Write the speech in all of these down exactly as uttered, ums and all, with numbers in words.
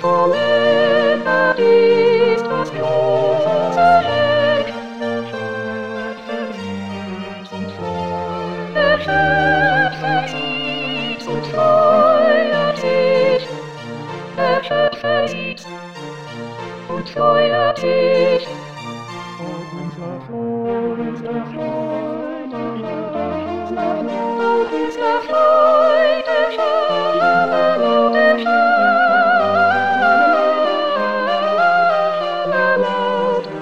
Kommen, da ist das große Heck. Der Schöpfer sieht und freut sich. Der Schöpfer sieht und freut sich. Oh, unser Freude, Freude, oh, unser Freude, Schammerlaute, Schammerlaute.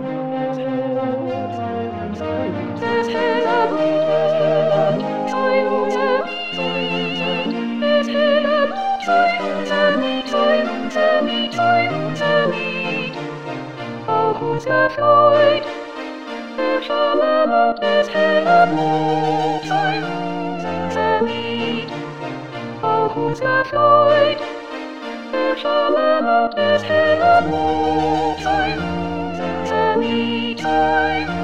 Es heller Blut, sei unser Miet, es heller Blut, sei unser Miet, sei unser Miet, sei unser Miet. Auch unser Freud, der Schammerlaut des heller Blut, sei unser Miet. Auch unser Freud, der Schammerlaut des heller Blut, sei unser Miet, sei